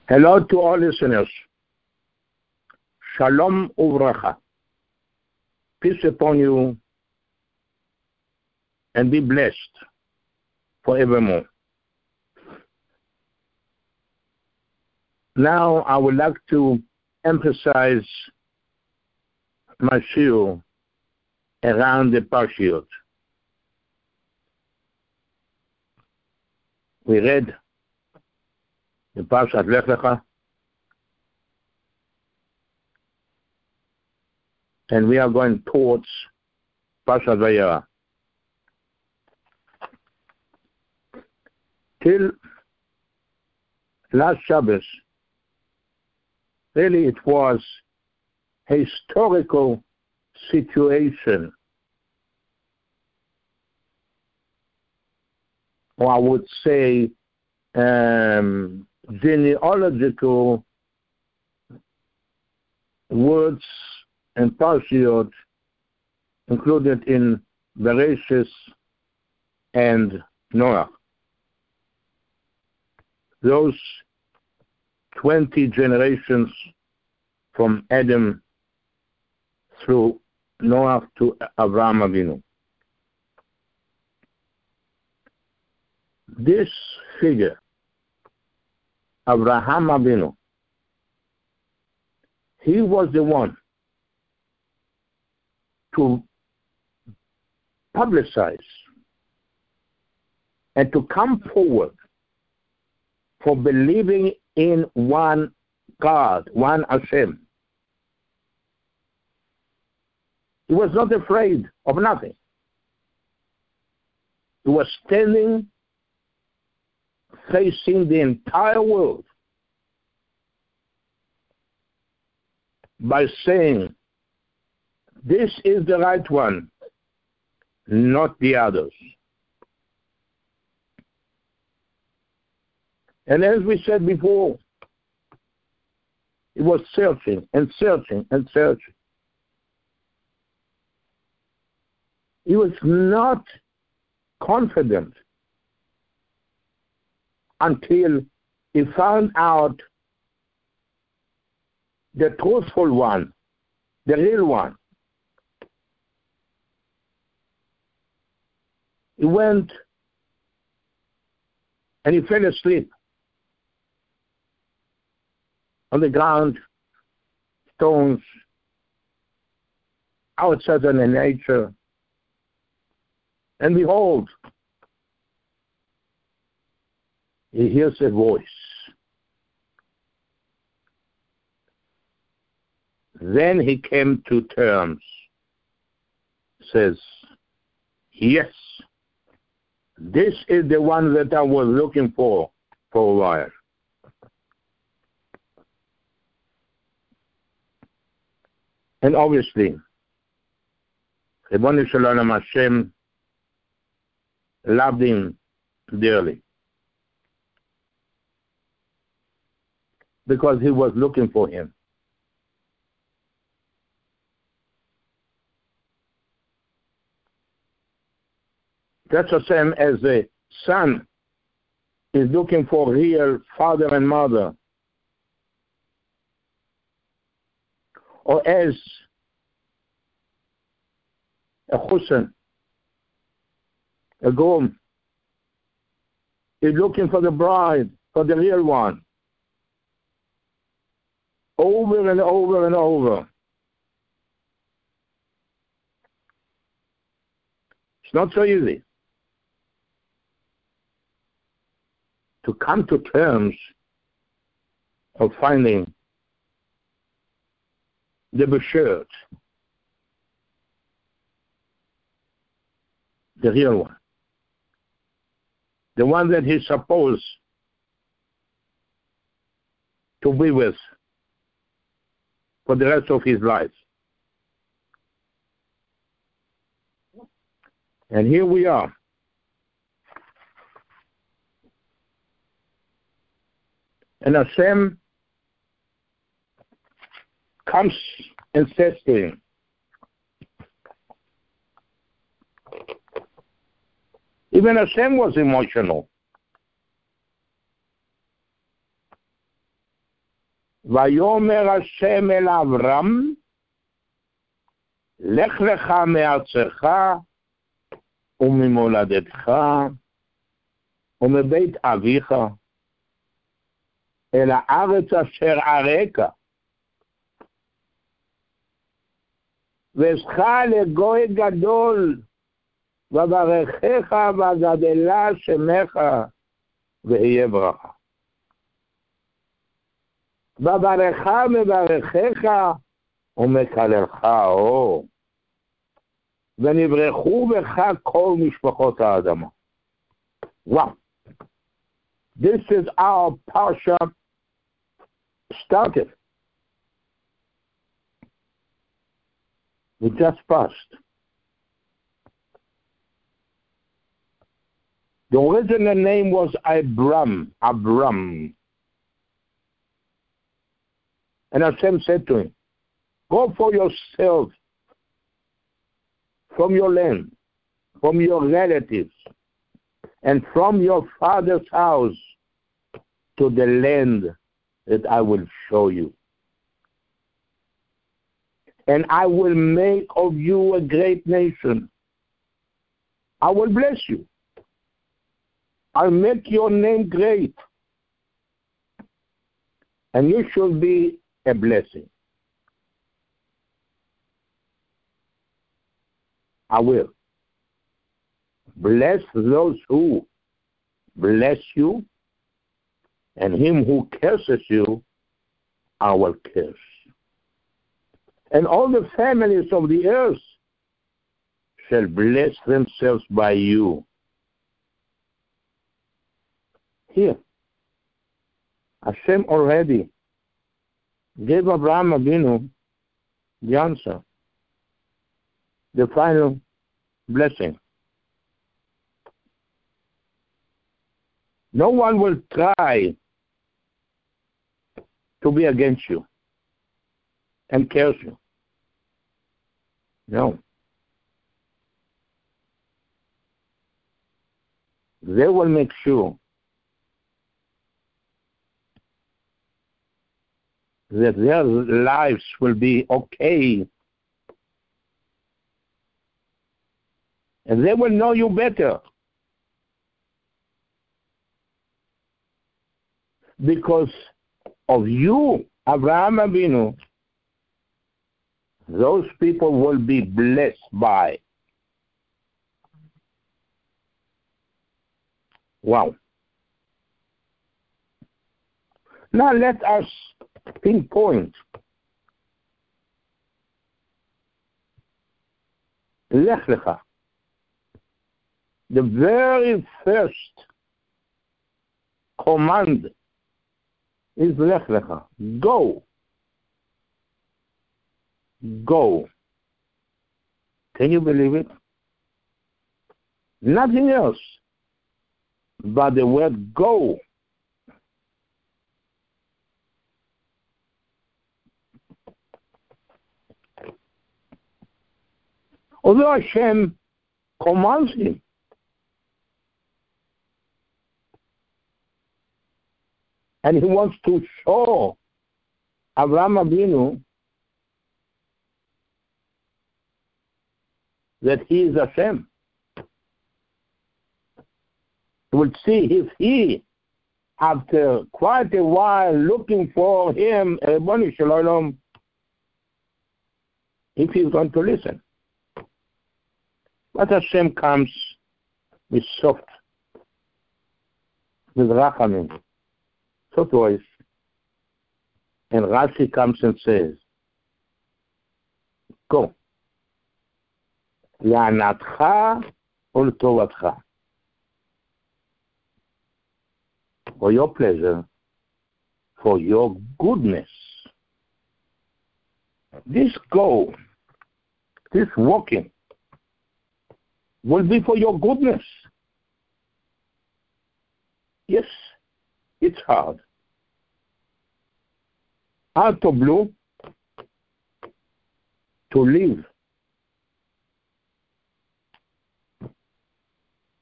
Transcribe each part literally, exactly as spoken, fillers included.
Hello to all listeners. Shalom uvracha. Peace upon you and be blessed forevermore. Now I would like to emphasize my shiur around the Parshiot. We read the Parshat Lech Lecha, and we are going towards Parshat Vayera. Till last Shabbos, really it was a historical situation, or I would say um, genealogical words and Parshiot included in Bereshis and Noah. Those twenty generations from Adam through Noah to Avraham Avinu. This figure, Avraham Avinu, he was the one to publicize and to come forward for believing in one God, one Hashem. He was not afraid of nothing. He was standing facing the entire world by saying, this is the right one, not the others. And as we said before, he was searching and searching and searching. He was not confident until he found out the truthful one, the real one. He went and he fell asleep on the ground, stones, outside in the nature. And behold, he hears a voice. Then he came to terms, says, yes, this is the one that I was looking for for a while. And obviously, Ribono Shel Olam Hashem loved him dearly because he was looking for him. That's the same as the son is looking for real father and mother. Or as a chussan, a groom, is looking for the bride, for the real one. Over and over and over. It's not so easy to come to terms of finding the Beshirt, the real one, the one that he's supposed to be with for the rest of his life. And here we are. And Hashem comes and says to him, even Hashem was emotional. ויאמר השם אל אברהם, לך לך מארצך וממולדתך ומבית אביך אל הארץ אשר אראך, ואעשך לגוי גדול, וברכך וגדלה שמך, ואהיה ברכה. וברך מברכך ומקללך אור, ונברכו בך כל משפחות האדמה. Wow. This is our parsha started. We just passed. The original name was Abram, Abram. And Hashem said to him, go for yourself from your land, from your relatives, and from your father's house to the land that I will show you. And I will make of you a great nation. I will bless you. I'll make your name great. And you shall be a blessing. I will bless those who bless you, and him who curses you, I will curse. And all the families of the earth shall bless themselves by you. Here, Hashem already gave Abraham Avinu the answer, the final blessing. No one will try to be against you and curse you. No. They will make sure that their lives will be okay, and they will know you better, because of you, Abraham Avinu. Those people will be blessed by. Wow. Now let us pinpoint Lech Lecha. The very first command is Lech Lecha. Go. Go. Can you believe it? Nothing else but the word go. Although Hashem commands him, and he wants to show Avraham Avinu that he is Hashem. He will see if he, after quite a while looking for him, Ribbon Shalom, if he's going to listen. But Hashem comes with soft, with rachamim, soft voice, and Rashi comes and says, go. L'anatcha u'l'tovatcha. For your pleasure, for your goodness. This go, this walking, will be for your goodness. Yes, it's hard. Hard to blue, to live.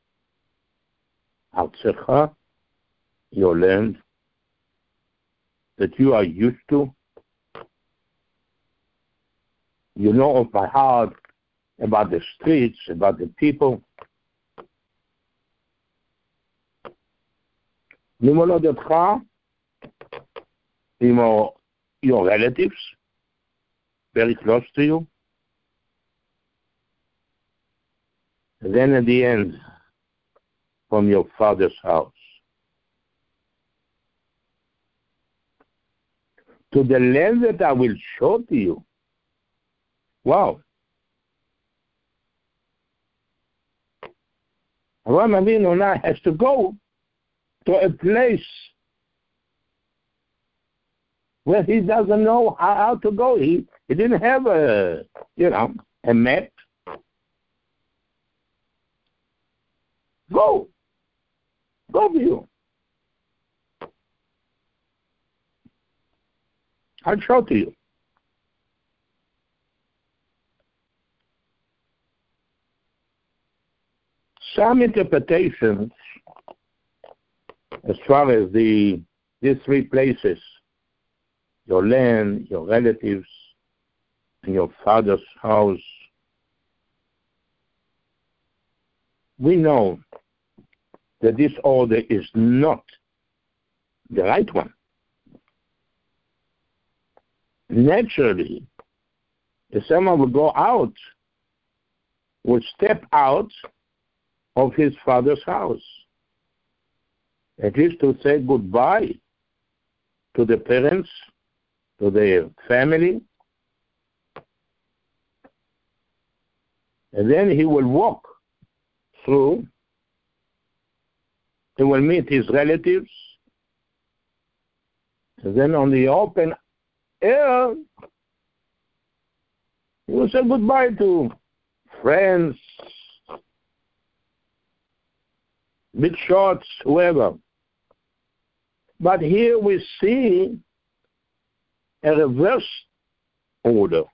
Artzecha, your land, that you are used to. You know of my heart, about the streets, about the people. ממולדתך, עם your relatives, very close to you. And then at the end, from your father's house. To the land that I will show to you. Wow. Avraham Avinu now has to go to a place where he doesn't know how, how to go. He, he didn't have a, you know, a map. Go. Go for you. I'll show to you. Some interpretations, as far as the these three places, your land, your relatives, and your father's house, we know that this order is not the right one. Naturally, if someone would go out, would step out of his father's house, at least to say goodbye to the parents, to their family, and then he will walk through, he will meet his relatives, and then on the open air, he will say goodbye to friends, big shots, whoever. But here we see a reverse order.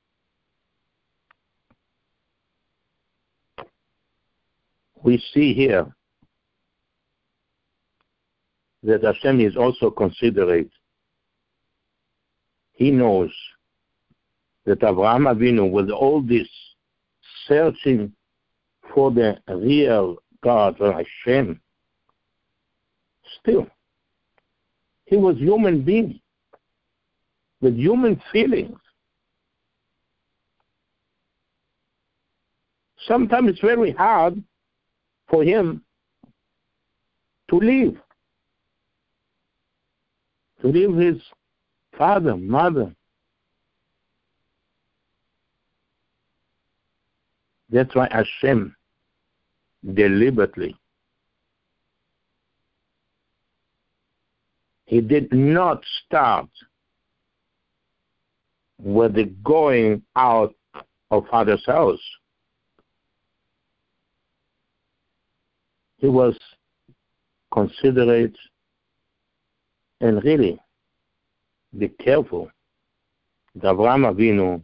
We see here that Hashem is also considerate. He knows that Avraham Avinu, with all this searching for the real God, or Hashem, still, he was human being with human feelings. Sometimes it's very hard for him to leave, to leave his father, mother. That's why Hashem deliberately, he did not start with the going out of father's house. He was considerate and really be careful that Avraham Avinu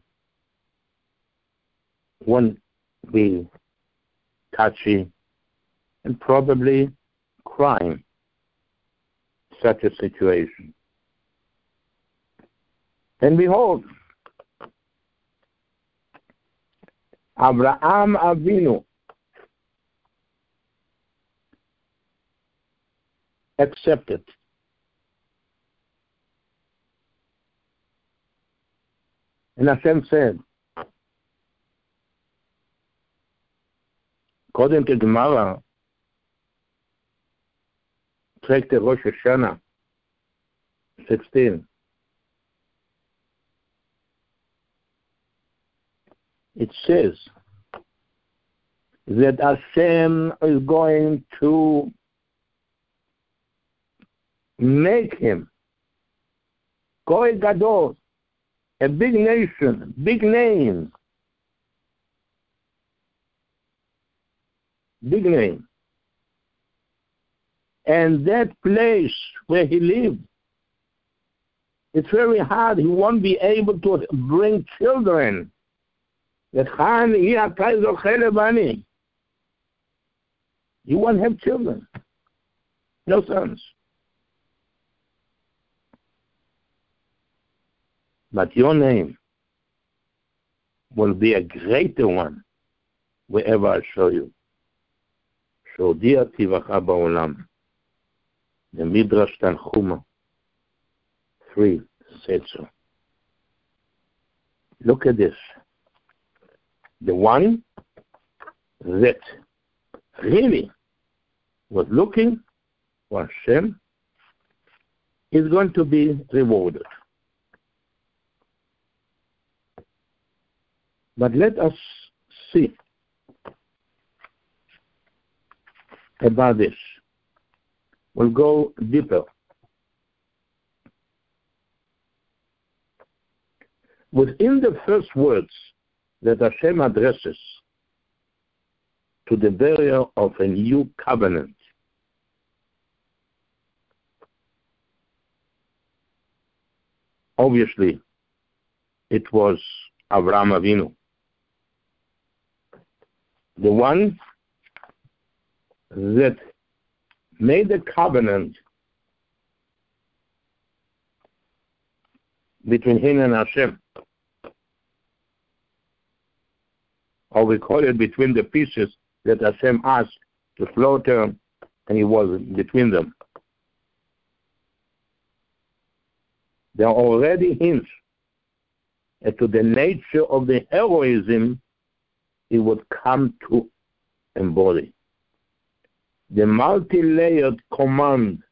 won't be touchy and probably crying such a situation. And behold, Avraham Avinu accepted. And Hashem said, according to Gemara, take the Rosh Hashanah sixteen. It says that Hashem is going to make him Kohen Gadol, a big nation, big name, big name. And that place where he lived, it's very hard. He won't be able to bring children. He won't have children. No sons. but your name will be a greater one wherever I show you. שהודיע טבעך בעולם. The Midrash Tanchuma three said so. Look at this. The one that really was looking for Hashem is going to be rewarded. But let us see about this. We'll go deeper. Within the first words that Hashem addresses to the bearer of a new covenant, obviously it was Avraham Avinu, the one that made a covenant between him and Hashem. Or we call it between the pieces that Hashem asked to slaughter, and he was between them. There are already hints as to the nature of the heroism he would come to embody. The multi-layered command,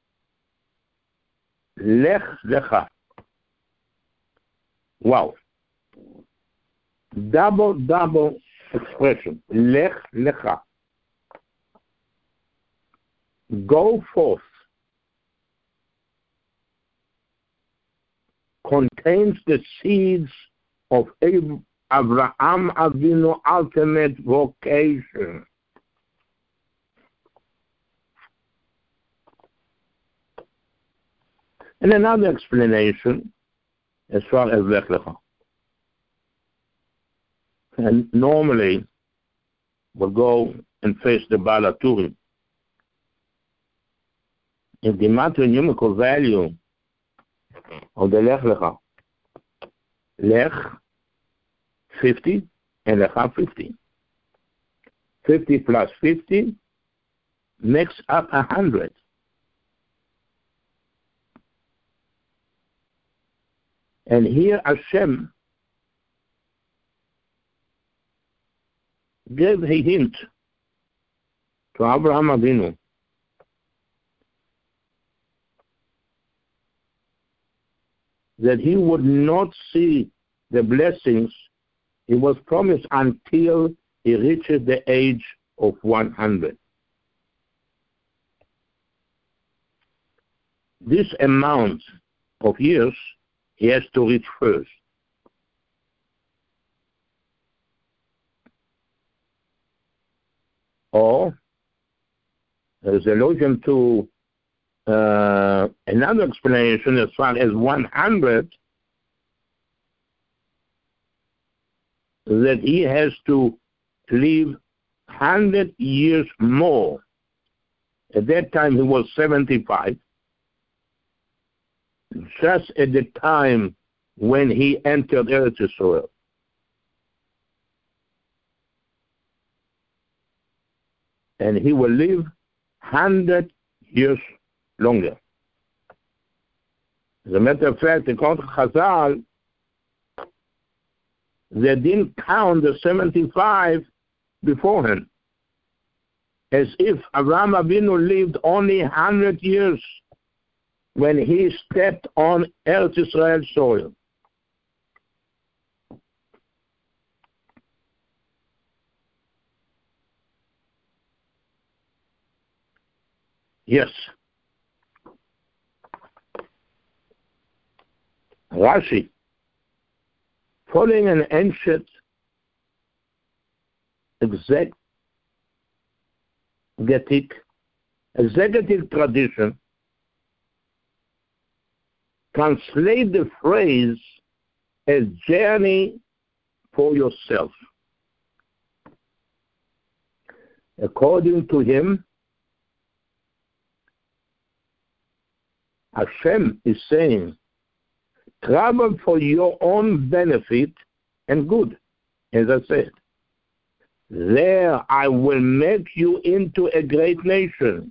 Lech Lecha. Wow. Double, double expression. Lech Lecha. Go forth. Contains the seeds of Abraham Avinu ultimate vocation. And another explanation as far as Lech Lecha. And normally we'll go and face the Baal HaTurim. If the matter numerical value of the Lech Lecha, Lech fifty and Lecha fifty. fifty plus fifty makes up one hundred. And here Hashem gave a hint to Abraham Avinu that he would not see the blessings he was promised until he reaches the age of one hundred. This amount of years he has to reach first. Or there's allusion to uh, another explanation as far as one hundred, that he has to live one hundred years more. At that time he was seventy-five, just at the time when he entered Eretz Yisrael. And he will live one hundred years longer. As a matter of fact, according to Chazal, they didn't count the seventy-five beforehand, as if Avraham Avinu lived only one hundred years when he stepped on Eretz Yisrael soil. Yes. Rashi, following an ancient exegetic, executive tradition, translate the phrase as journey for yourself. According to him, Hashem is saying travel for your own benefit and good, as I said. There I will make you into a great nation.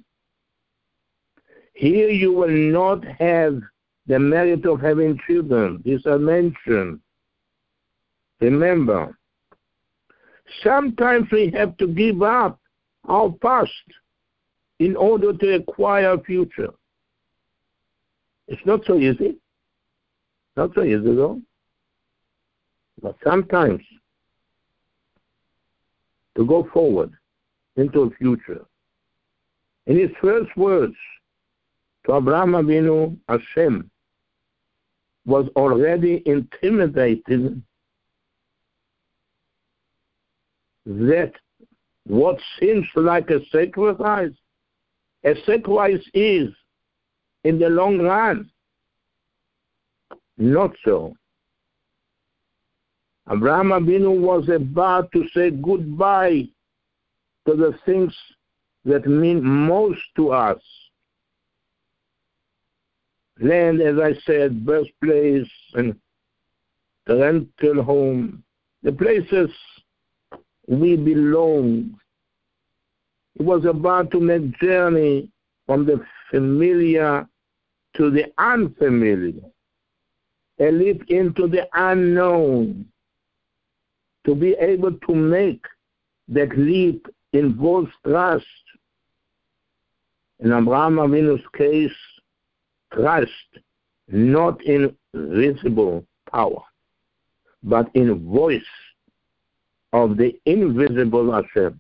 Here you will not have the merit of having children. This I mentioned. Remember, sometimes we have to give up our past in order to acquire a future. It's not so easy. Not so easy, though. But sometimes to go forward into a future. In his first words to Abraham Avinu, Hashem was already intimidated that what seems like a sacrifice, a sacrifice is, in the long run, not so. Abraham Avinu was about to say goodbye to the things that mean most to us. Land, as I said, birthplace and the rental home, the places we belong. He was about to make journey from the familiar to the unfamiliar, a leap into the unknown. To be able to make that leap involves trust. In Abraham Avinu's case, trust not in visible power, but in voice of the invisible Hashem.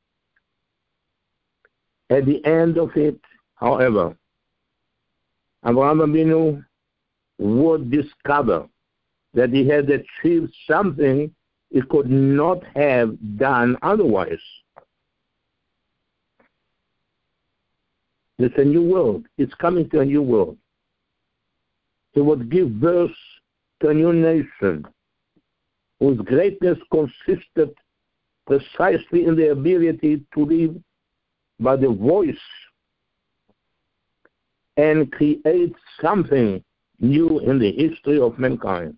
At the end of it, however, Abraham Avinu would discover that he had achieved something he could not have done otherwise. It's a new world. It's coming to a new world. He would give birth to a new nation whose greatness consisted precisely in the ability to live by the voice and create something new in the history of mankind.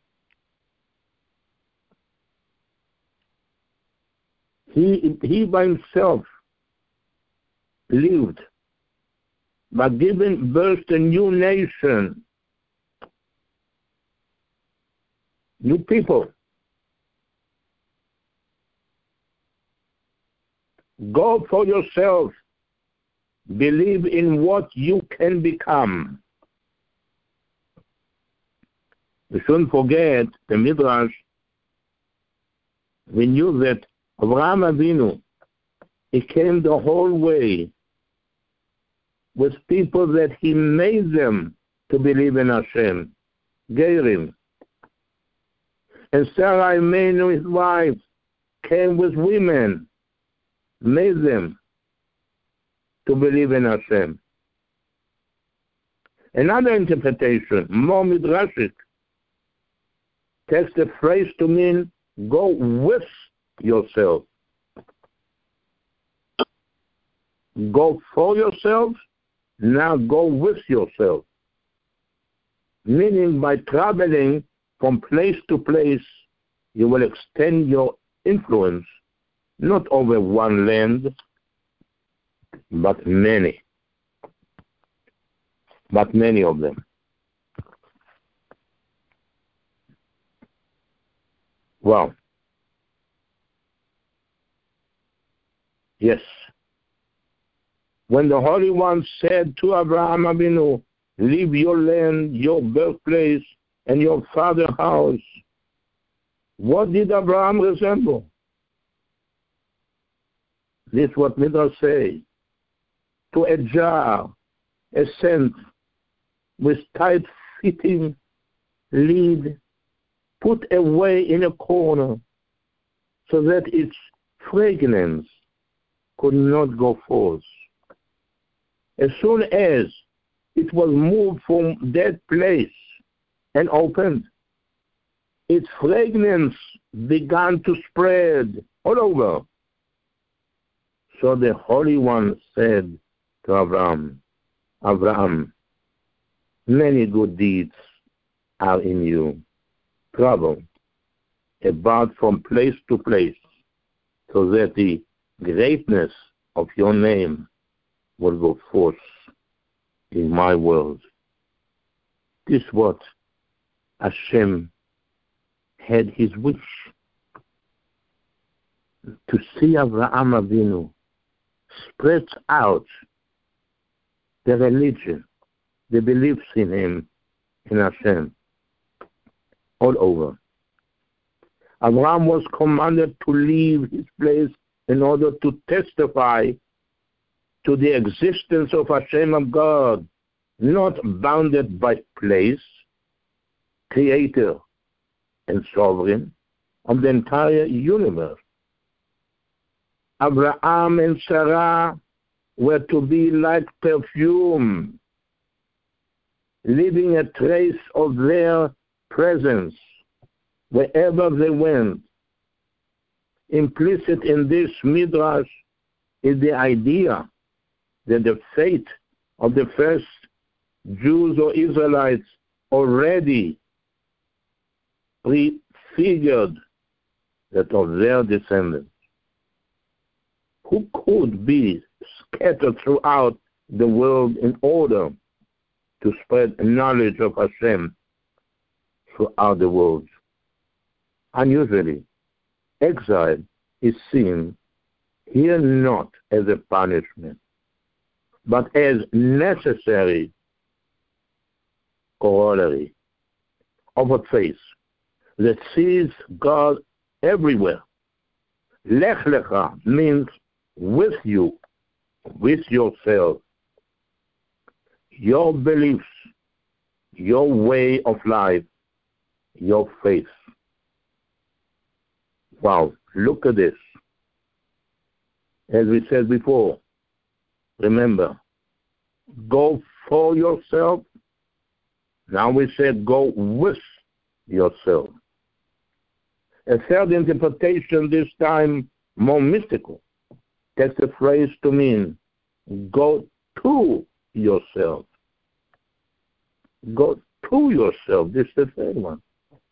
He, he by himself lived by giving birth to a new nation, new people. Go for yourself. Believe in what you can become. We shouldn't forget the Midrash. We knew that Abraham Avinu, he came the whole way with people that he made them to believe in Hashem, Gerim. And Sarah Imenu, his wife, came with women, made them to believe in Hashem. Another interpretation, more midrashic, takes the phrase to mean go with yourself. Go for yourself, now go with yourself. Meaning by traveling from place to place, you will extend your influence, not over one land, but many. But many of them. Well, yes. When the Holy One said to Abraham Avinu, leave your land, your birthplace, and your father's house, what did Abraham resemble? This is what Midrash say. To a jar, a scent with tight-fitting lid, put away in a corner so that its fragrance could not go forth. As soon as it was moved from that place and opened, its fragrance began to spread all over. So the Holy One said to Abraham, Abraham, many good deeds are in you. Travel about from place to place, so that the greatness of your name will go forth in my world. This is what Hashem had his wish, to see Avraham Avinu spread out the religion, the beliefs in him, in Hashem, all over. Abraham was commanded to leave his place in order to testify to the existence of Hashem of God, not bounded by place, creator and sovereign of the entire universe. Abraham and Sarah were to be like perfume, leaving a trace of their presence wherever they went. Implicit in this midrash is the idea that the fate of the first Jews or Israelites already prefigured that of their descendants, who could be scattered throughout the world in order to spread knowledge of Hashem throughout the world. Unusually, exile is seen here not as a punishment, but as necessary corollary of a faith that sees God everywhere. Lech lecha means with you, with yourself, your beliefs, your way of life, your faith. Wow, look at this. As we said before, remember, go for yourself. Now we said go with yourself. A third interpretation, this time more mystical, takes the phrase to mean go to yourself. Go to yourself. This is the third one.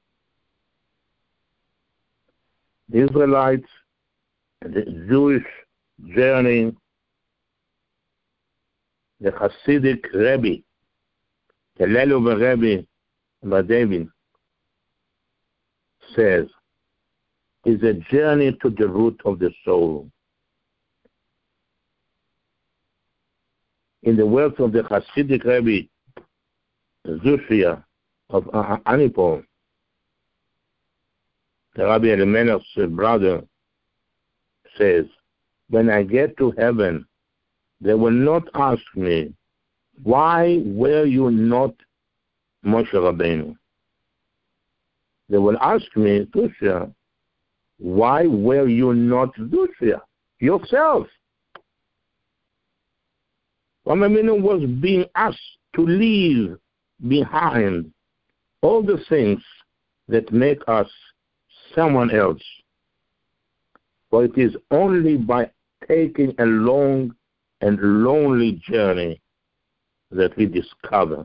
The Israelites, the Jewish journey, the Hasidic Rebbe, the Lelov Rebbe Badevin, says, is a journey to the root of the soul. In the words of the Hasidic Rebbe Zushia of Anipol, the Rabbi Elimelech's brother, says, when I get to heaven, they will not ask me, why were you not Moshe Rabbeinu? They will ask me, Zushia, why were you not Zushia yourself? Rabbeinu was being asked to leave behind all the things that make us someone else. For it is only by taking a long and lonely journey that we discover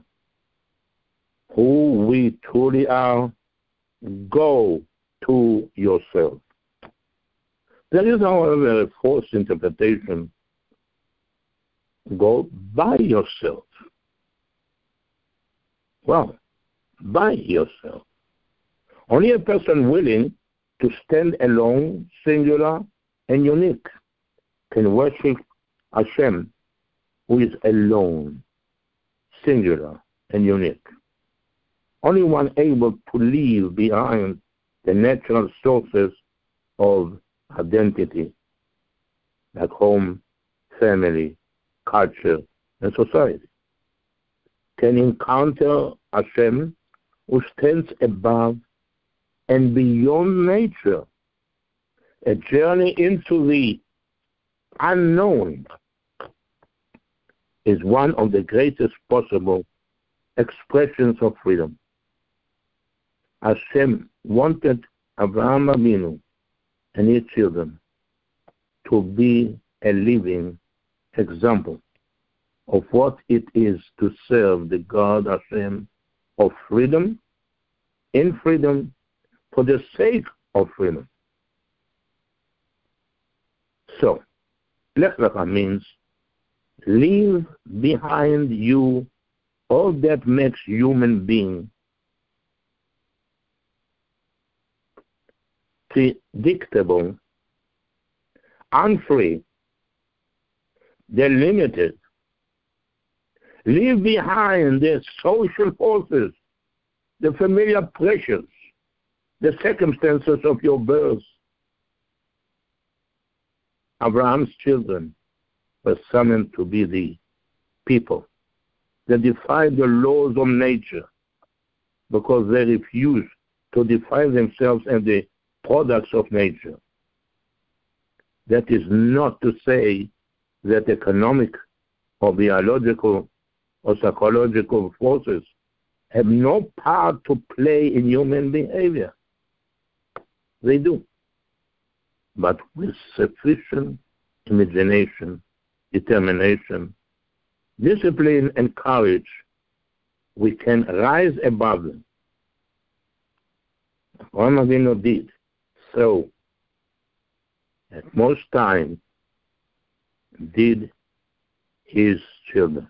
who we truly are. Go to yourself. There is, however, a fourth interpretation. Go by yourself. Well, by yourself. Only a person willing to stand alone, singular, and unique can worship Hashem, who is alone, singular, and unique. Only one able to leave behind the natural sources of identity, like home, family, culture, and society, can encounter Hashem, who stands above and beyond nature. A journey into the unknown is one of the greatest possible expressions of freedom. Hashem wanted Avraham Avinu and his children to be a living example of what it is to serve the God Hashem of freedom in freedom for the sake of freedom. So, Lech Lecha means leave behind you all that makes human being predictable, unfree, delimited. Leave behind the social forces, the familiar pressures, the circumstances of your birth. Abraham's children were summoned to be the people that defied the laws of nature because they refused to define themselves as the products of nature. That is not to say that economic or biological or psychological forces have no part to play in human behavior. They do. But with sufficient imagination, determination, discipline, and courage, we can rise above them. Avraham Avinu did so. At most time, did his children.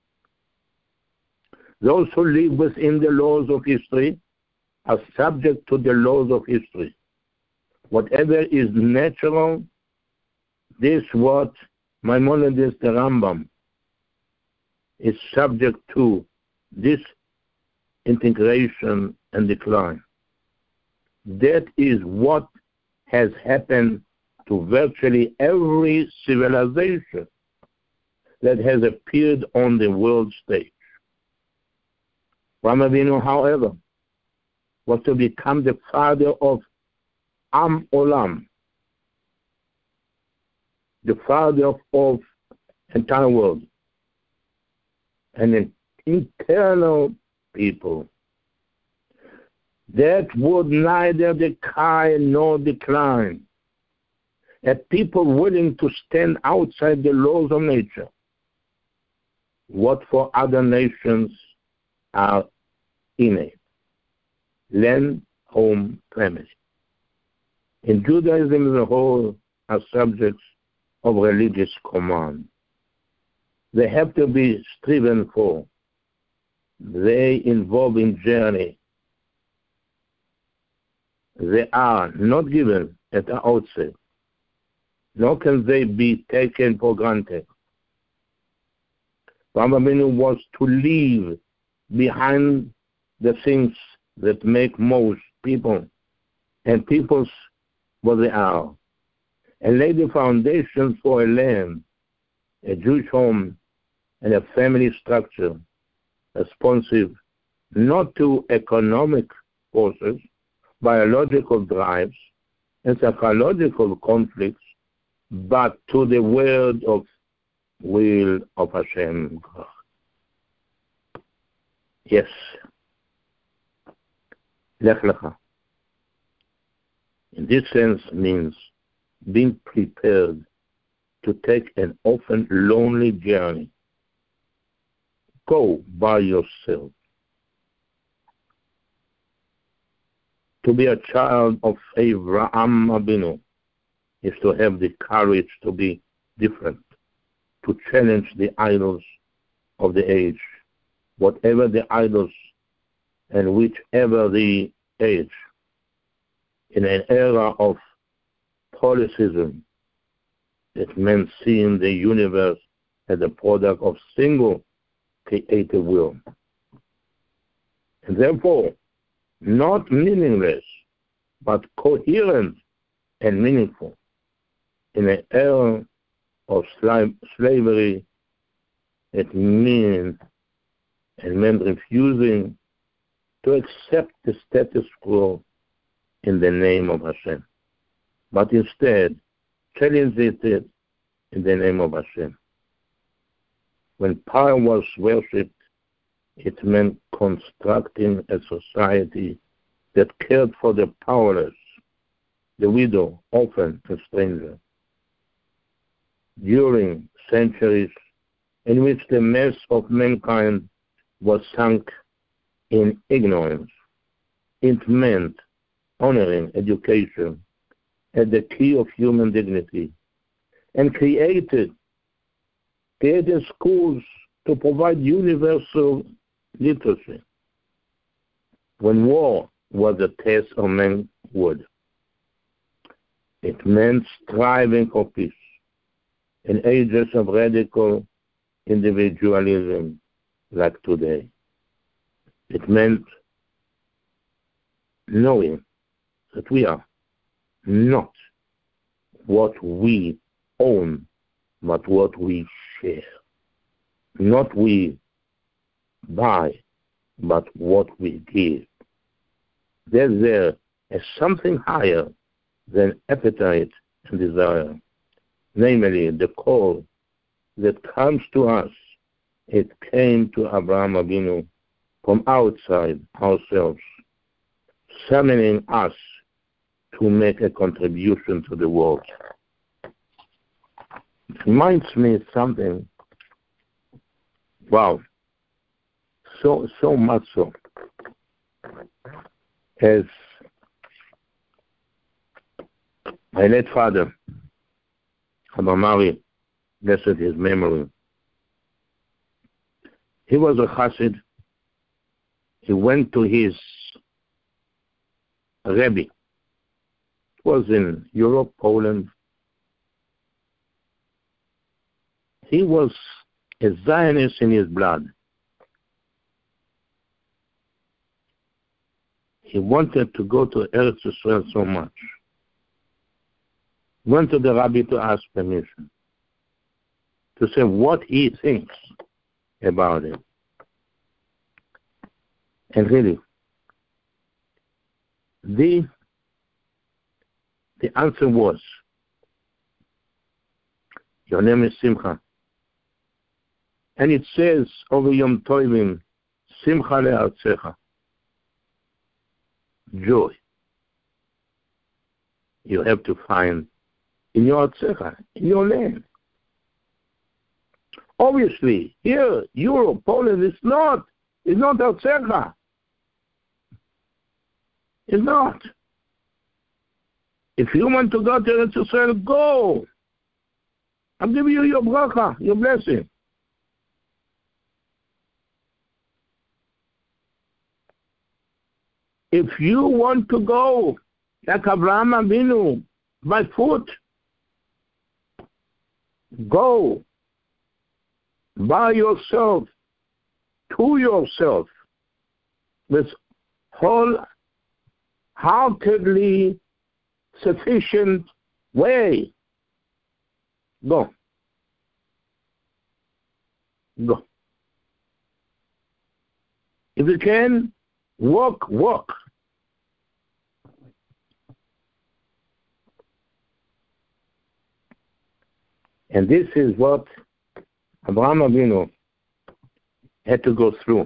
Those who live within the laws of history are subject to the laws of history. Whatever is natural, this what Maimonides the Rambam is subject to disintegration and decline. That is what has happened to virtually every civilization that has appeared on the world stage. Avraham Avinu, however, was to become the father of Am Olam, the father of, of entire world, an internal people that would neither decay nor decline, a people willing to stand outside the laws of nature. What for other nations are innate: land, home, family. In Judaism, the whole are subjects of religious command. They have to be striven for. They involve in journey. They are not given at the outset, nor can they be taken for granted. Avraham Avinu was to leave behind the things that make most people and peoples what they are, and lay the foundation for a land, a Jewish home, and a family structure responsive not to economic forces, biological drives, and psychological conflicts, but to the word of will of Hashem God. Yes. Lech Lecha. In this sense means being prepared to take an often lonely journey. Go by yourself. To be a child of Avraham Avinu is to have the courage to be different, to challenge the idols of the age, whatever the idols and whichever the age. In an era of polytheism, it meant seeing the universe as a product of single creative will. And therefore, not meaningless, but coherent and meaningful. In an era of sli- slavery, it means and meant refusing to accept the status quo in the name of Hashem, but instead challenging it in the name of Hashem. When power was worshipped, it meant constructing a society that cared for the powerless, the widow, orphan, and stranger. During centuries in which the mass of mankind was sunk in ignorance, It meant honoring education as the key of human dignity, and created, created schools to provide universal literacy when war was a test of manhood. It meant striving for peace in ages of radical individualism like today. It meant knowing that we are not what we own, but what we share. Not we buy, but what we give. There's there is something higher than appetite and desire, namely the call that comes to us. It came to Abraham Avinu from outside ourselves, summoning us to make a contribution to the world. It reminds me of something, wow, so so much so, as my late father, Abba Mari, blessed his memory. He was a Chassid. He went to his Rebbe. It was in Europe, Poland. He was a Zionist in his blood. He wanted to go to Eretz Israel so much. Went to the Rabbi to ask permission, to say what he thinks about it. And really, the, the answer was, your name is Simcha. And it says over Yom Tovim, Simcha le'artzecha, joy. You have to find in your artzecha, in your land. Obviously, here, Europe, Poland, it's not, it's not artzecha. It's not. If you want to go to Eretz Yisrael, go. I'll give you your bracha, your blessing. If you want to go, like Abraham Avinu, by foot, go by yourself, to yourself, with wholeheartedly sufficient way. Go. Go. If you can, walk, walk. And this is what Abraham Avinu had to go through.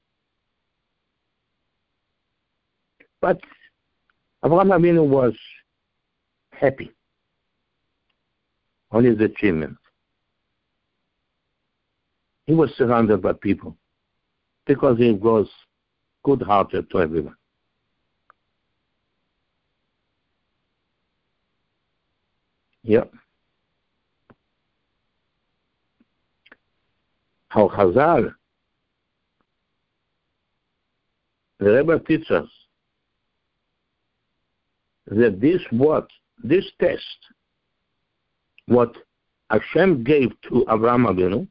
But Abraham Avinu was happy on his achievements. He was surrounded by people because he was good-hearted to everyone. Yeah. How Chazal, the Rebbe teaches us that this what, this test, what Hashem gave to Abraham Avinu,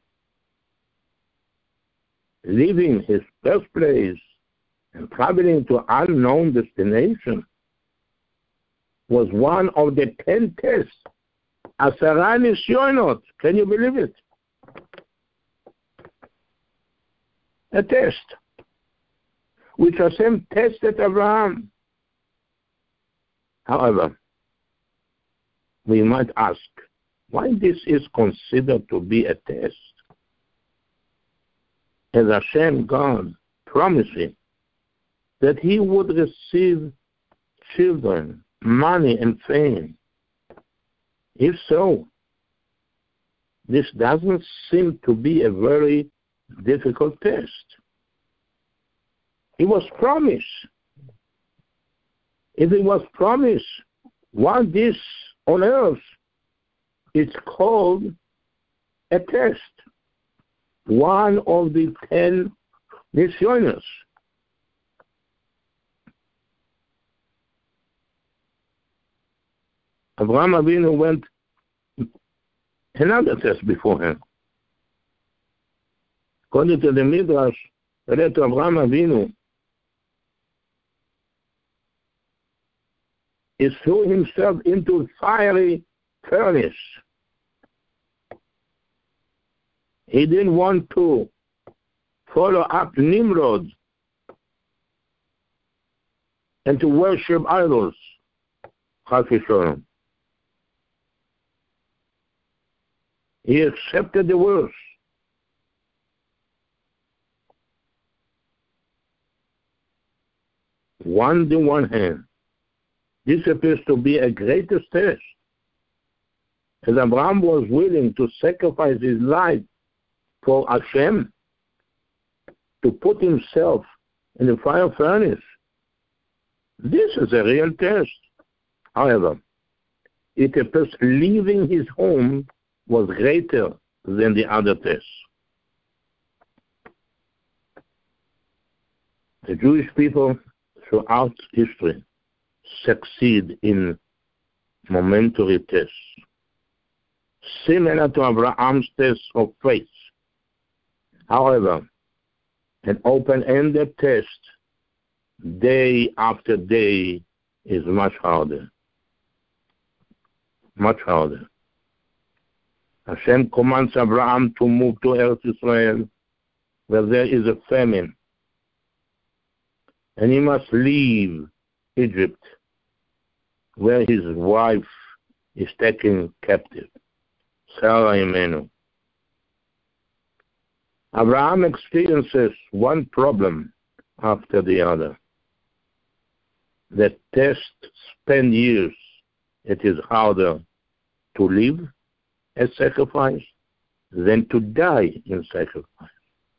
leaving his birthplace and traveling to unknown destination, was one of the ten tests. Asara Nisyonot, can you believe it? A test, which Hashem tested Abraham. However, we might ask, why this is considered to be a test? As Hashem, God, promising that he would receive children, money, and fame. If so, this doesn't seem to be a very difficult test. He was promised If it was promised, want this on earth, it's called a test. One of the ten Nisyonos. Abraham Avinu went another test before him. According to the Midrash, related to Abraham Avinu, he threw himself into fiery furnace. He didn't want to follow up Nimrod and to worship idols. He accepted the worst. On the one hand, this appears to be a greatest test, as Abraham was willing to sacrifice his life for Hashem, to put himself in the fire furnace. This is a real test. However, it appears leaving his home was greater than the other tests. The Jewish people throughout history succeed in momentary tests, similar to Abraham's test of faith. However, an open-ended test, day after day, is much harder. Much harder. Hashem commands Abraham to move to Eretz Israel, where there is a famine, and he must leave Egypt, where his wife is taken captive, Sarah Imenu. Abraham experiences one problem after the other. The test spend years. It is harder to live as sacrifice than to die in sacrifice.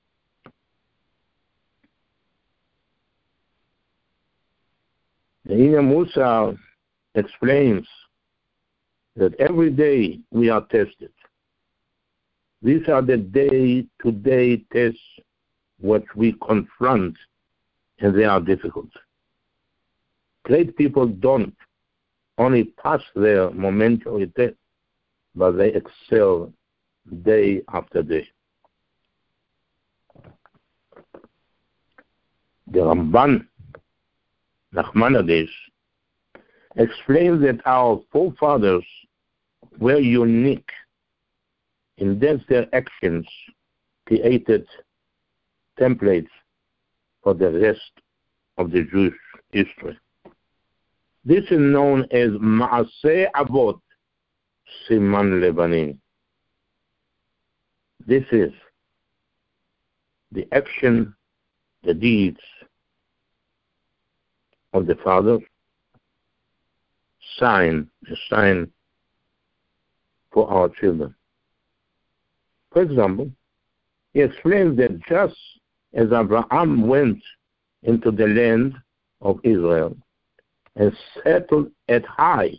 The Ina Musa explains that every day we are tested. These are the day-to-day tests which we confront, and they are difficult. Great people don't only pass their momentary test, but they excel day after day. The Ramban, Nachmanides, explains that our forefathers were unique in that their actions created templates for the rest of the Jewish history. This is known as Maaseh Avot Siman Lebanim. This is the action, the deeds of the fathers, sign, a sign for our children. For example, he explains that just as Abraham went into the land of Israel and settled at Hai,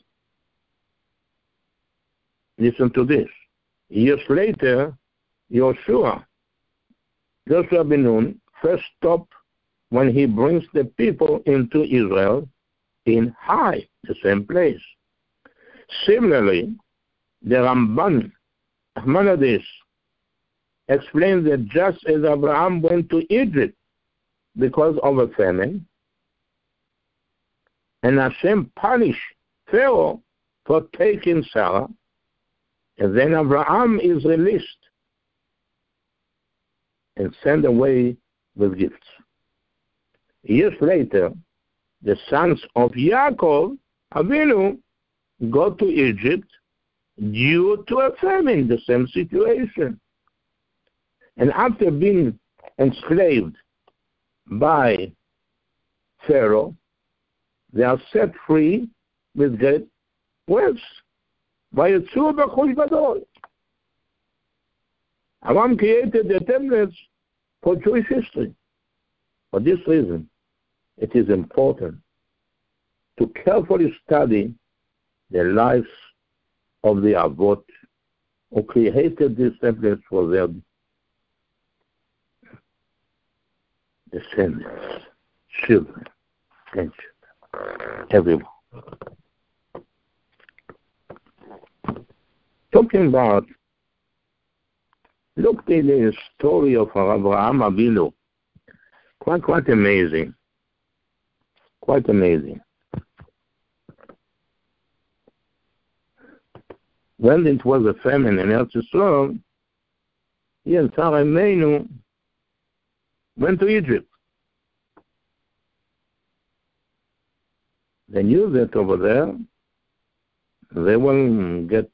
listen to this, years later, Joshua, Joshua ben Nun, first stopped when he brings the people into Israel in Hai, the same place. Similarly, the Ramban, Nachmanides, explains that just as Abraham went to Egypt because of a famine, and Hashem punished Pharaoh for taking Sarah, and then Abraham is released and sent away with gifts. Years later, the sons of Yaakov, Avinu, go to Egypt due to a famine, the same situation. And after being enslaved by Pharaoh, they are set free with great wealth. ויצאו בחוש גדול. Abraham created the templates for Jewish history. For this reason, it is important to carefully study the lives of the Avot who created these tablets for their descendants, children, grandchildren, everyone. Talking about, look at the story of Abraham Avinu. Quite, quite amazing. Quite amazing. When it was a famine in Eretz Yisrael, he and Sarah Imeinu went to Egypt. They knew that over there they will get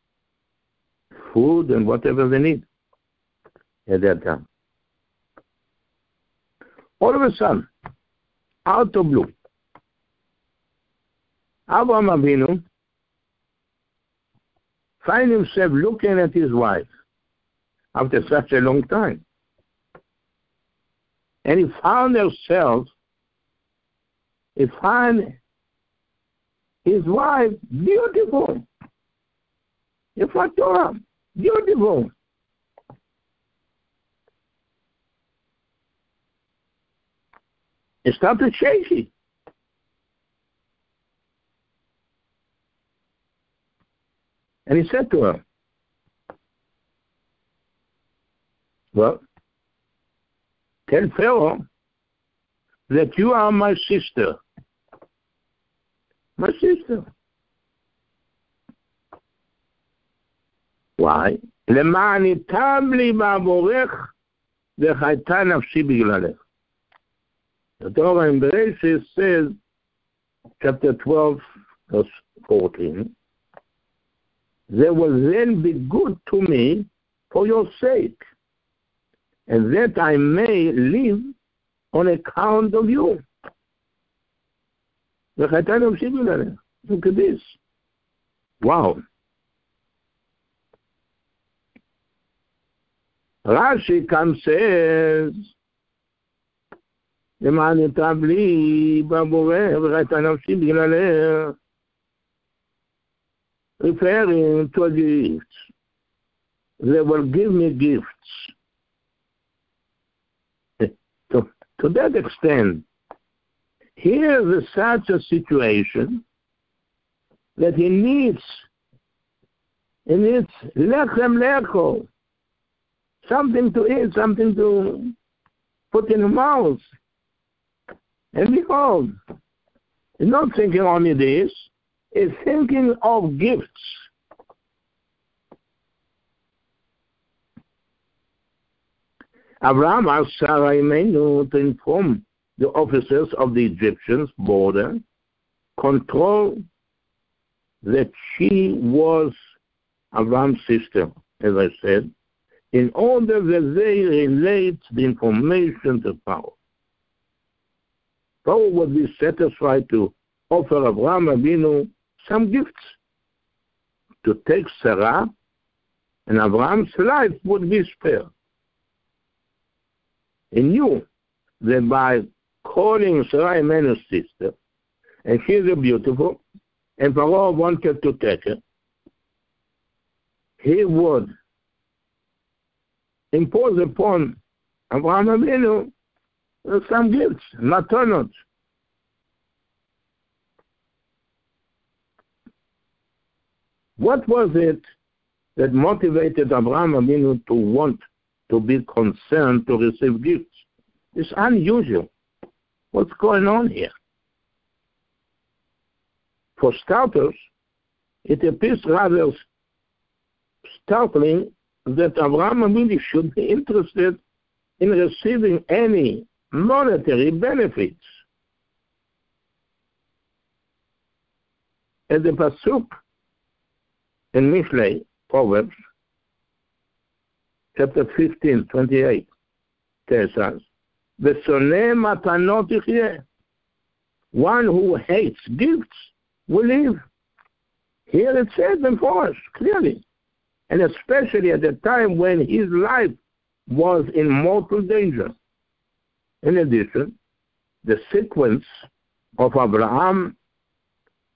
food and whatever they need at that time. All of a sudden, out of blue, Abraham Avinu find himself looking at his wife after such a long time. And he found himself, he found his wife beautiful. Yefat Torah, beautiful. He started shaking. And he said to her, well, tell Pharaoh that you are my sister. My sister. Why? למען ייטב לי בעבורך וחייתה נפשי בגללך. The Torah in Bereshit says, chapter twelve, verse fourteen, they will then be good to me for your sake, and that I may live on account of you. Look at this. Wow. Rashi comes says, למען ייטב לי בעבורך וחייתה נפשי בגללך, referring to a gift. They will give me gifts. To, to that extent, here is such a situation that he needs, he needs lechem lechol, something to eat, something to put in the mouth. And behold, he's not thinking only this, he's thinking of gifts. Abraham asked Sarah Imeinu to inform the officers of the Egyptians' border control that she was Abraham's sister, as I said, in order that they relate the information to Pharaoh. Pharaoh would be satisfied to offer Abraham Avinu some gifts to take Sarah, and Abraham's life would be spared. He knew that by calling Sarah Imeinu's sister, and she is beautiful, and Pharaoh wanted to take her, he would impose upon Abraham Avinu some gifts, maternal. What was it that motivated Abraham Avinu to want to be concerned to receive gifts? It's unusual. What's going on here? For starters, it appears rather startling that Abraham Avinu should be interested in receiving any monetary benefits. As the pasuk in Mishlei, Proverbs, chapter fifteen, twenty-eight, tells us, "V'soneh matanot yichyeh." One who hates gifts will live. Here it says them for us, clearly. And especially at the time when his life was in mortal danger. In addition, the sequence of Abraham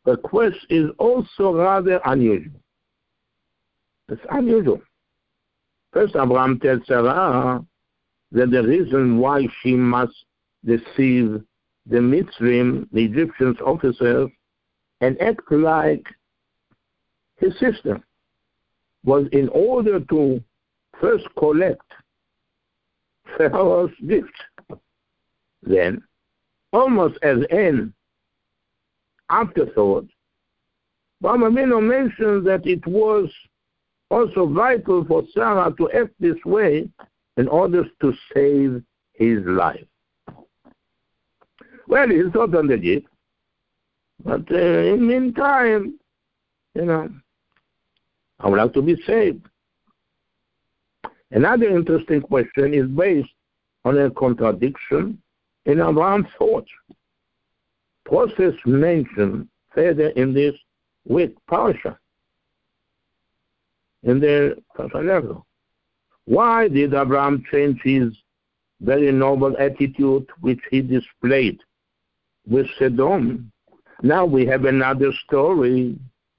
request is also rather unusual. It's unusual. First, Abraham tells Sarah that the reason why she must deceive the Mitzrim, the Egyptians' officers, and act like his sister, was in order to first collect Pharaoh's gift. Then, almost as an afterthought, Abraham Avinu mentioned that it was also vital for Sarah to act this way in order to save his life. Well, he thought on the gift, but uh, in the meantime, you know, I would like to be saved. Another interesting question is based on a contradiction in Abraham's thought. Process mentioned further in this week parasha, in the parasha. Why did Abraham change his very noble attitude which he displayed with Sodom? Now we have another story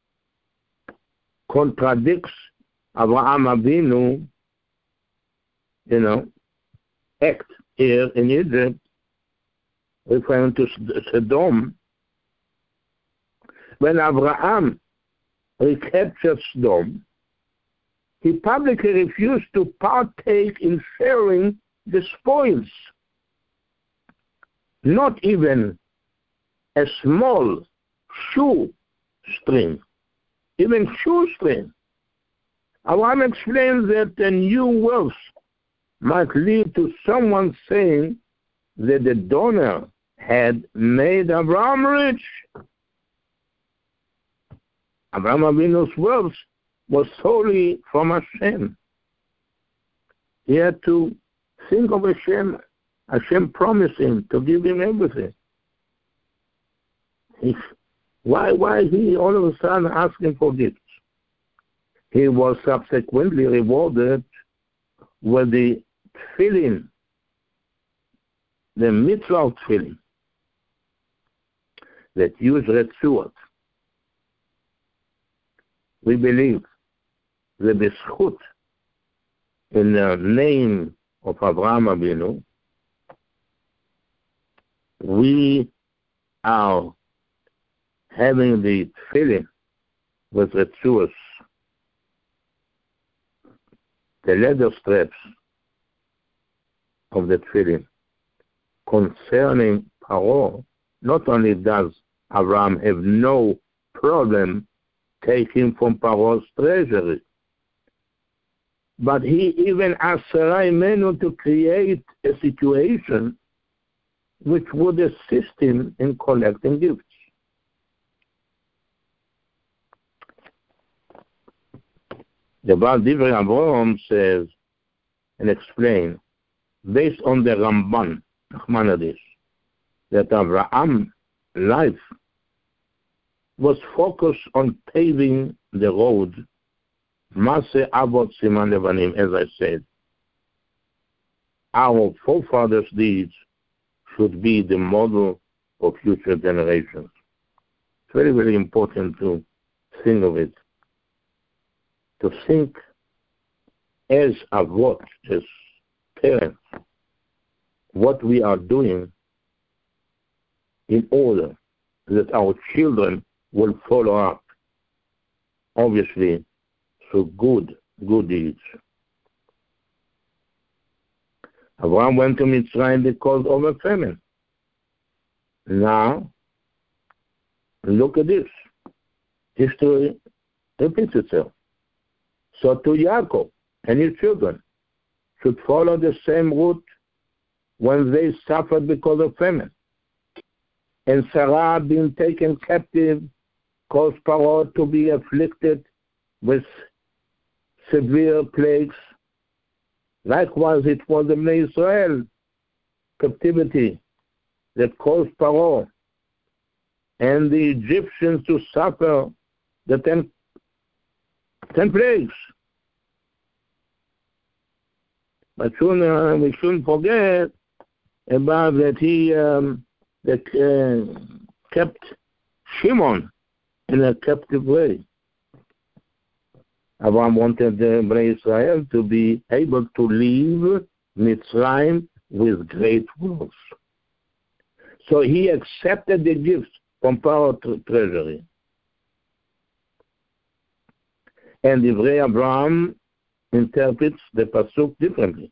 contradicts Abraham Avinu, you know, act here in Egypt, referring to Sodom. When Abraham recaptured Sodom, he publicly refused to partake in sharing the spoils. Not even a small shoestring, even shoestring. Abraham explains that a new wealth might lead to someone saying that the donor had made Abraham rich. Abraham Avinu's wealth was solely from Hashem. He had to think of Hashem. Hashem promised him to give him everything. He, why, why he all of a sudden asking for gifts? He was subsequently rewarded with the tefillin, the mitzvah tefillin, that use retzuot. We believe that the zchut in the name of Abraham Avinu, we are having the tefillin with retzuot, the leather straps of the tefillin concerning Paro. Not only does Abraham have no problem taking from Paro's treasury, but he even asked Sarai Menu to create a situation which would assist him in collecting gifts. The Baal Divrei Avraham says and explains, based on the Ramban, Nachmanides, that Abraham's life was focused on paving the road, Maseh Avot Siman Levanim, as I said. Our forefathers' deeds should be the model for future generations. It's very, very important to think of it. To think as Avot, as parents, what we are doing in order that our children will follow up, obviously, through good, good deeds. Abraham went to Mitzrayim because of a famine. Now, look at this. History repeats itself. So to Yaakov and his children should follow the same route when they suffered because of famine. And Sarah, being taken captive, caused Paro to be afflicted with severe plagues. Likewise, it was the Bnei Israel captivity that caused Paro and the Egyptians to suffer the ten, ten plagues. But soon, uh, we shouldn't forget about that he um, that uh, kept Shimon in a captive way. Abraham wanted the Bnei Israel to be able to leave Mitzrayim with great wealth. So he accepted the gifts from Pharaoh's treasury. And Divrei Abraham interprets the pasuk differently.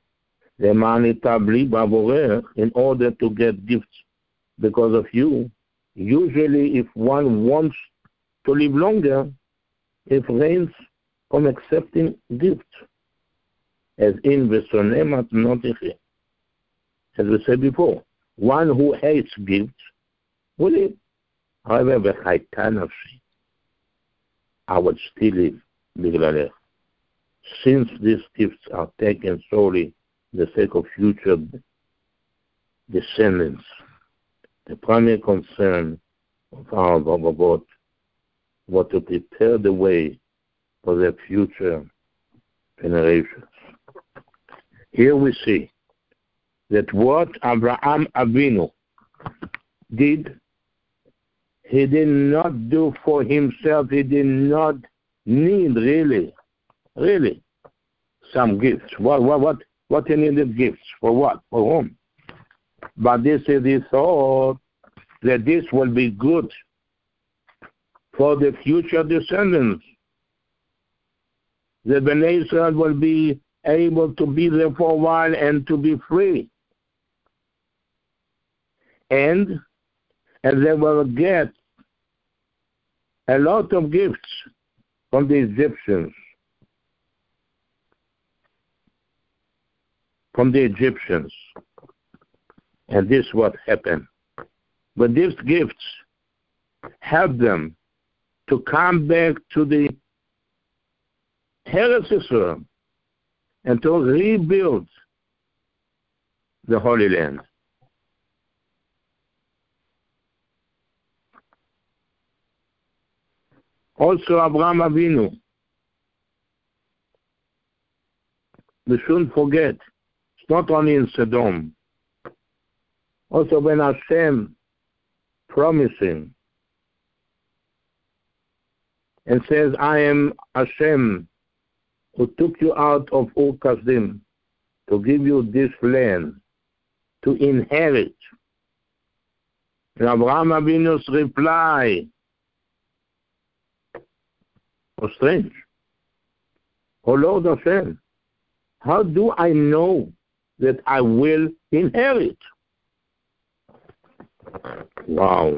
In order to get gifts because of you. Usually, if one wants to live longer, it refrains from accepting gifts, as in Vesonemat Notichi. As we said before, one who hates gifts will live. However, V'chaitanavshi, I would still live, Biglalech. Since these gifts are taken solely for the sake of future descendants, the primary concern of our Bavavot was to prepare the way for their future generations. Here we see that what Abraham Avinu did, he did not do for himself. He did not need really, really some gifts. What, what, what, what he needed gifts for? What? For whom? But this is he thought that this will be good for the future descendants. The Bnei Israel will be able to be there for a while and to be free. And, and they will get a lot of gifts from the Egyptians. From the Egyptians. And this is what happened. But these gifts help them to come back to the Eretz Israel and to rebuild the Holy Land. Also, Abraham Avinu, we shouldn't forget, it's not only in Sodom. Also, when Hashem promising and says, I am Hashem who took you out of Ur Kasdim to give you this land to inherit. And Abraham Avinu's reply was strange. Oh Lord Hashem, how do I know that I will inherit? Wow.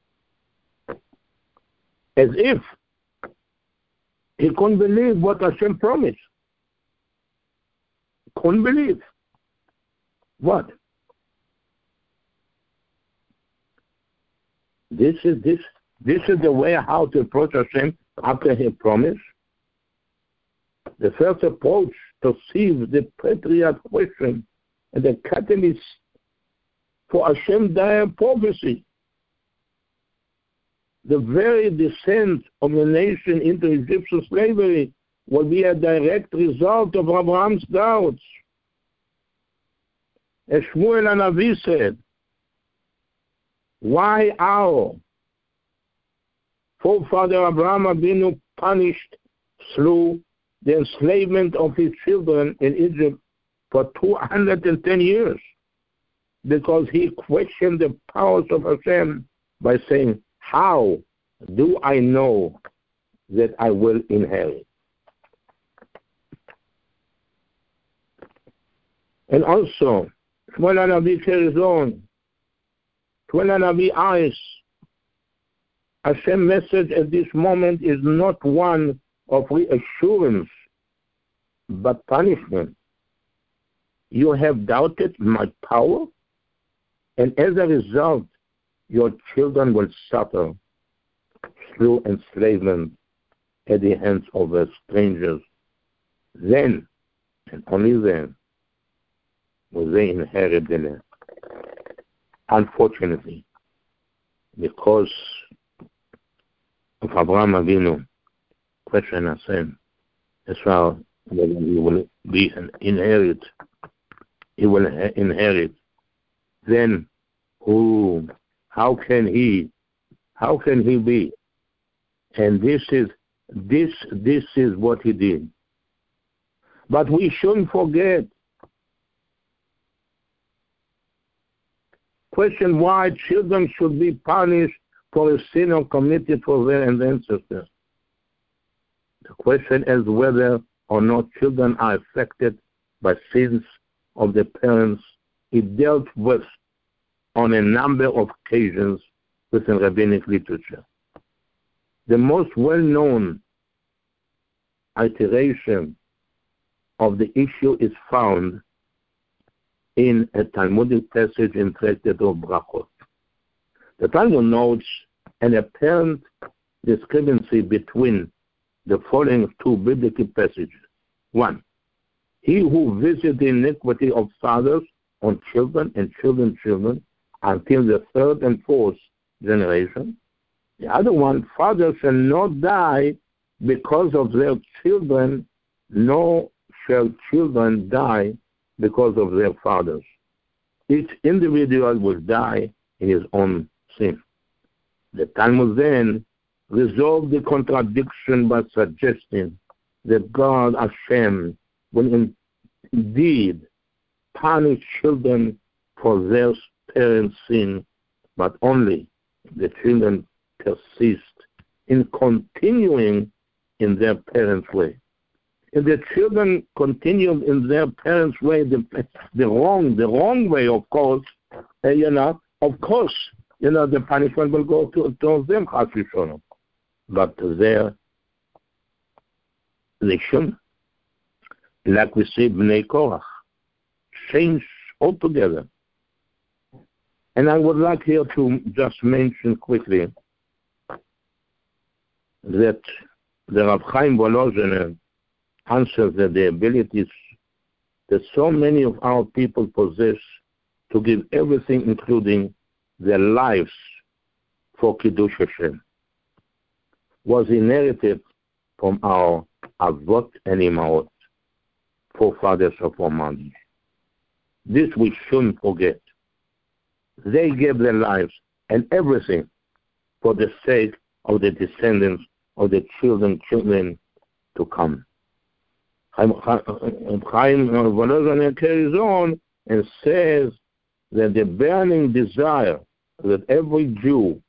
As if he couldn't believe what Hashem promised. Couldn't believe. What? This is this this is the way how to approach Hashem after He promised. The first approach to see the patriarch question and the catalyst for Hashem's dire prophecy. The very descent of the nation into Egyptian slavery will be a direct result of Abraham's doubts. As Shmuel HaNavi said, why our forefather Abraham Avinu punished through the enslavement of his children in Egypt for two hundred ten years? Because he questioned the powers of Hashem by saying, how do I know that I will inherit? And also, Shmuel HaNavi carries on. Shmuel HaNavi asks, Hashem's message at this moment is not one of reassurance, but punishment. You have doubted my power, and as a result, your children will suffer through enslavement at the hands of the strangers. Then, and only then, will they inherit the land. Unfortunately, because of Abraham Avinu, question Hashem, as far as he will be an inherit, he will inherit. Then, who? How can he? How can he be And this is this this is what he did. But we shouldn't forget. Question why children should be punished for a sin or committed for their ancestors. The question is whether or not children are affected by sins of the parents is dealt with on a number of occasions within rabbinic literature. The most well-known iteration of the issue is found in a Talmudic passage in Tractate of Brachot. The Talmud notes an apparent discrepancy between the following two biblical passages. One, he who visits the iniquity of fathers on children and children's children until the third and fourth generation. The other one, fathers shall not die because of their children, nor shall children die because of their fathers. Each individual will die in his own sin. The Talmud then resolved the contradiction by suggesting that God Hashem will indeed punish children for their parents' sin, but only if the children persist in continuing in their parents' way. If the children continue in their parents' way, the, the wrong, the wrong way, of course, uh, you know, of course, you know, the punishment will go to, to them, Chas but their nation, like we see Bnei Korach, change altogether. And I would like here to just mention quickly that the Rav Chaim Volozhin answers that the abilities that so many of our people possess to give everything, including their lives, for Kiddush Hashem, was inherited from our Avot and Imaot, forefathers of humanity. This we shouldn't forget. They gave their lives and everything for the sake of the descendants of the children, children to come. Chaim Volozhin carries on and says that the burning desire that every Jew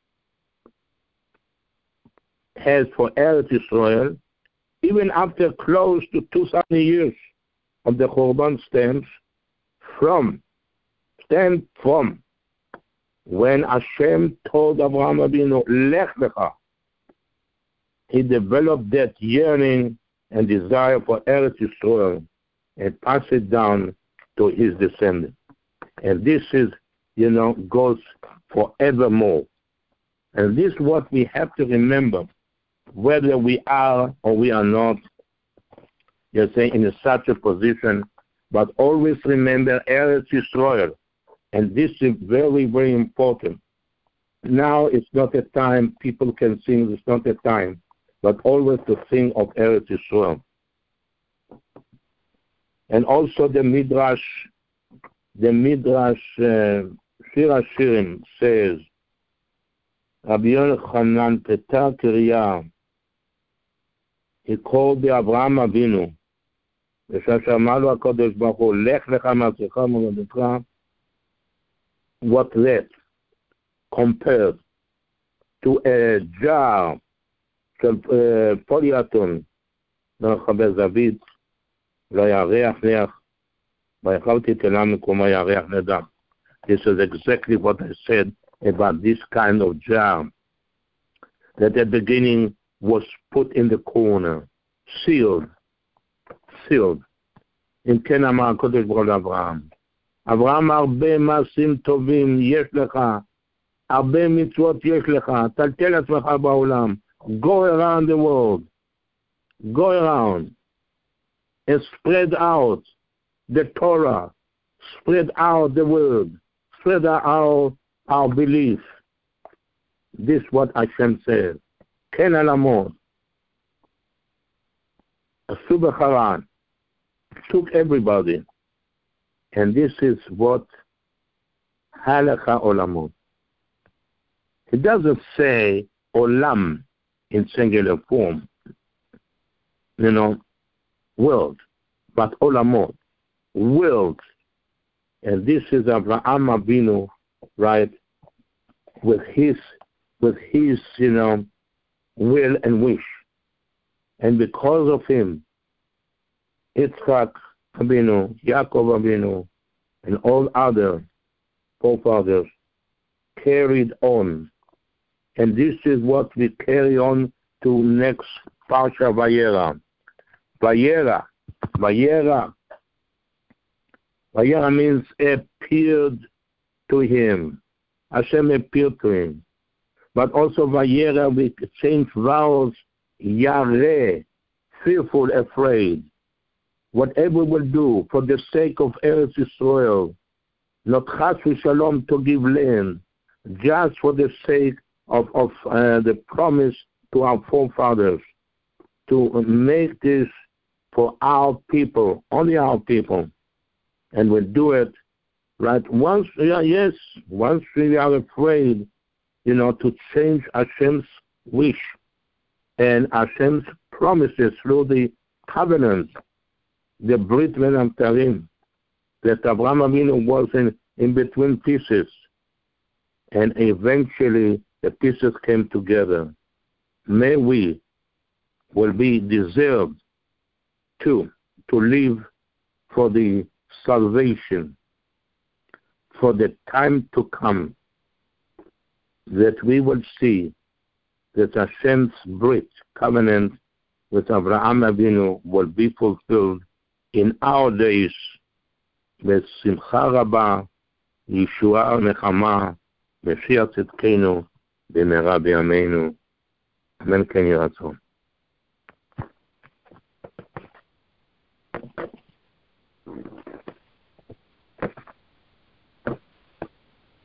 has for Eretz Israel, even after close to two thousand years of the Churban, stems from, stem from when Hashem told Avraham Avinu, Lech Lecha. He developed that yearning and desire for Eretz Israel and passed it down to his descendants. And this is, you know, goes forevermore. And this is what we have to remember, whether we are or we are not, you say, in such a position, but always remember Eretz Israel. And this is very, very important. Now it's not a time people can sing, it's not a time, but always to sing of Eretz Israel. And also the Midrash, the Midrash uh, Shir HaShirim says, Rabbi Yochanan Petar Kiriyah, he called the Avraham Avinu, וששמע לו הקדוש ברוך הוא, לך לך מארצך ומולדתך, what that compared to a jar של פוליאטון, ברחבי זווית, לא ירח ריח, ויכלתי תלה מקומו ירח נדם. This is exactly what I said about this kind of jar that at the beginning was put in the corner, sealed, sealed. אם כן אמר הקדוש ברוך הוא לאברהם, אברהם הרבה מעשים טובים יש לך, הרבה מצוות יש לך, טלטל עצמך בעולם, go around the world, go around and spread out the Torah, spread out the word, spread out our, our belief. This is what Hashem says. Ken alamot. Asu b'charan. Took everybody. And this is what halakha olamot. It doesn't say olam in singular form. You know, world, but olamot, world. And this is Avraham Avinu, right, with his, with his, you know, will and wish. And because of him, Yitzchak Avinu, Yaakov Avinu, and all other forefathers carried on. And this is what we carry on to next Parsha Vayera. Vayera, Vayera. Vayera means appeared to him. Hashem appeared to him. But also Vayera, we change vowels, Yareh, fearful, afraid. Whatever we'll do for the sake of Eretz Yisrael, not chas v'shalom to give land, just for the sake of, of uh, the promise to our forefathers, to make this for our people, only our people. And we'll do it, right? Once, yeah, yes, once we are afraid, you know, to change Hashem's wish and Hashem's promises through the covenant, the Brit V'Namtarim, that Avraham Avinu was in, in between pieces, and eventually the pieces came together. May we will be deserved to to live for the salvation, for the time to come, that we will see that Hashem's Brit covenant with Avraham Avinu will be fulfilled in our days, with Simcha Rabba, Yeshua Nechama, Mashiach Tzidkenu, במהרה בימינו. אמן כן יהי רצון.